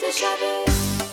هفت شبه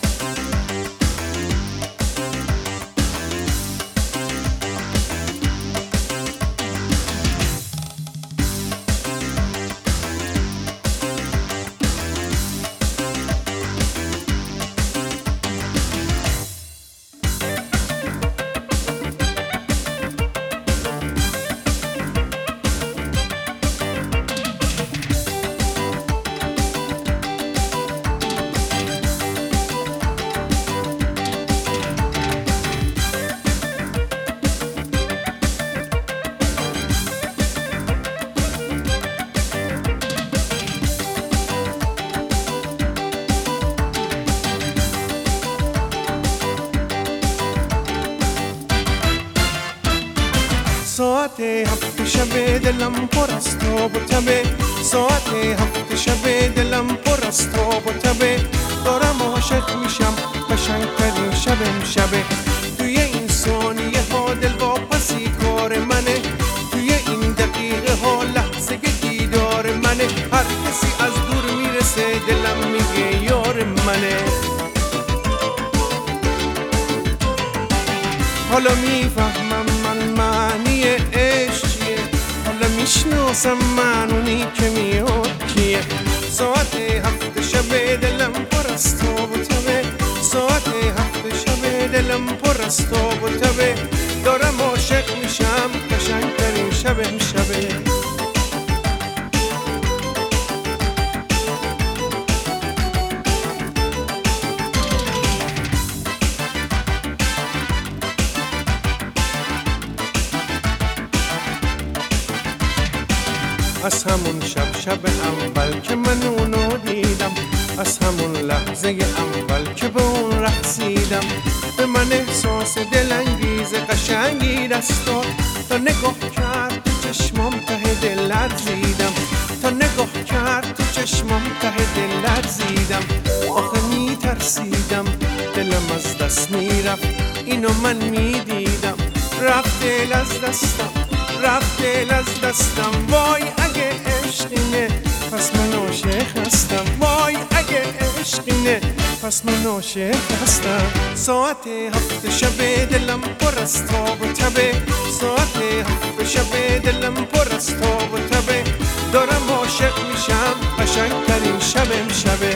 ساعت هفت شب دلم پر از تاب و تبه ساعت هفت شب دلم پر از تاب و تبه دارم عاشق میشم قشنگترین شب شبه توی این ثانیه ها دل واپسی کار منه توی این دقیقه ها لحظه دیدار منه هر کسی از دور میرسه دلم میگه یار منه حالا میفهمم من معنی عشق چیه حالا میشناسم من اونی که میاد کیه ساعت هفت شب دلم پر از تاب و تبه ساعت هفت شب دلم پر از تاب و تبه دارم عاشق میشم قشنگترین شب شبه از همون شب اول که من اونو دیدم از همون لحظه اول که به اون رقصیدم به من احساس دلانگیز قشنگی دست داد تا نگاه کرد تو چشمام ته دل لرزیدم تا نگاه کرد تو چشمام ته دل لرزیدم آخه میترسیدم دلم از دست میرفت اینو من میدیدم رفت دل از دستم رفت دل از دستم وای اگه عشقینه پس من عاشق هستم وای اگه عشقینه پس من عاشق هستم ساعت هفت شب دلم پر از تاب و تبه ساعت هفت شب دلم پر از تاب و تبه دارم عاشق میشم قشنگترین شب شبه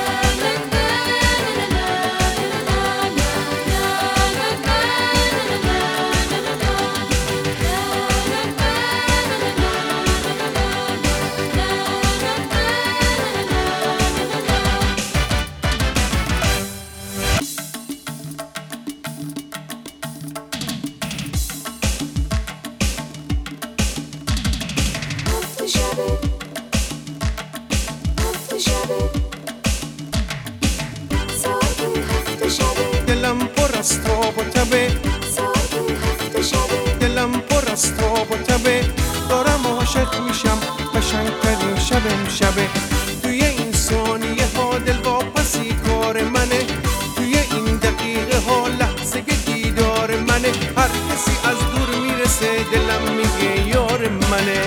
دلم پر از تاب و تبه دلم پر از تاب و تبه دارم عاشق میشم قشنگترین شب شبه توی این ثانیه ها دل واپسی کار منه توی این دقیقه ها لحظه دیدار منه هر کسی از دور میرسه دلم میگه یار منه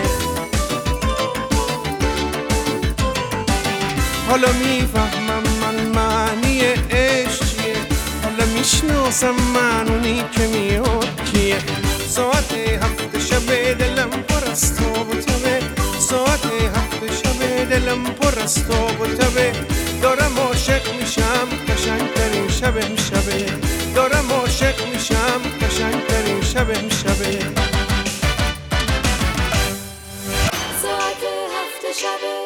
حالا میفهمم من معنی عشق چیه حالا میشناسم من اونی که میاد کیه ساعت هفت شب دلم پر از تاب و تبه ساعت هفت شب دلم پر از تاب و تبه دارم عاشق میشم قشنگترین شب شبه دارم عاشق میشم قشنگترین شب شبه ساعت هفت شبه